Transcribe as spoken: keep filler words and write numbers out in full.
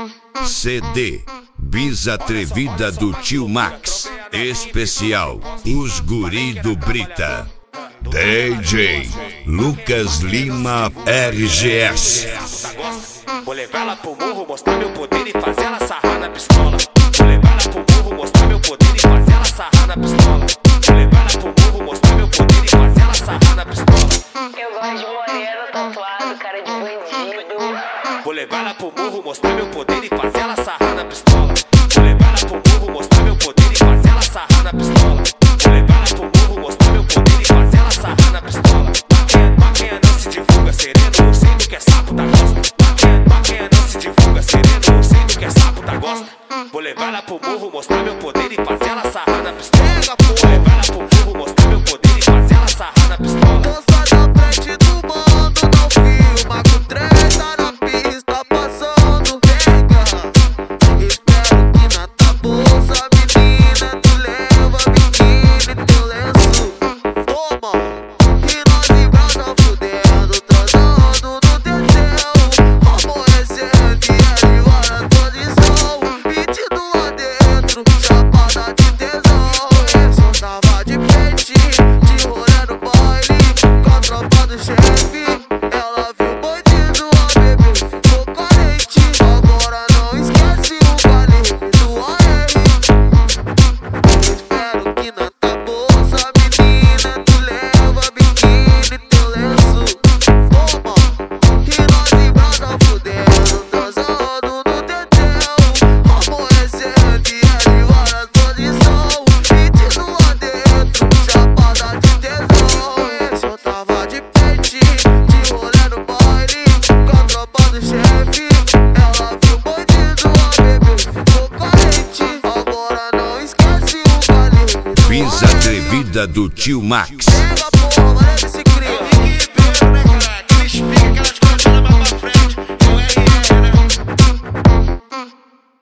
C D Bis Atrevida do Tio Max. Especial Os Guri do Brita. D J Lucas Lima R G S. Vou levar ela pro morro, mostrar meu poder e fazer ela sarrar na pistola. Vou levar ela pro morro, mostrar meu poder e fazer ela sarrar na pistola. Vou levar ela pro morro, mostrar meu poder e fazer ela sarrar na pistola. Eu gosto de moreno, tatuado, cara de bandido. Vou levar ela pro morro, mostrar meu poder e fazer ela sarrar na pistola. Vou levar ela pro morro, mostrar meu poder e fazer ela sarrar na pistola. Vou levar ela pro morro, mostrar meu poder e fazer ela sarrar na pistola. Maquinha não se divulga sereno, sei do que é sapo da costa. Maquinha não se divulga sereno, sei do que é sapo da gosta. Vou levar ela pro morro, mostrar meu poder e fazer ela sarrar na pistola. Vou levar ela pro morro, mostrar meu poder e fazer ela sarrar na pistola. Tô só na frente do bando, não filma com três, tá na pista passando pega. Espero que na tua bolsa, menina, tu leva biquíni, teu lenço. Toma, que nós em brasa fudendo, transando no teteu. Aborrecendo e é de hora posição. Metido lá dentro, chapada de tesão. Eu só tava de peitinho, de rolê no baile, com a tropa do chefe. Ela viu o bandido, a bebê ficou carente. Agora não esquece o calibre do A R. Espero que na tua bolsa, menina, tu leva biquíni, teu lenço. Toma, que nós em brasa fudendo, transando no teteu. Aborrecendo e é de várias posição. Metido lá dentro, chapada de tesão. Esse eu tava de peitinho, de rolê no baile, com a tropa do chefe. Ela viu o bandido, a bebê ficou carente. Agora não esquece o calibre do Bis A R. Atrevida do Tio Max. Pega, porra,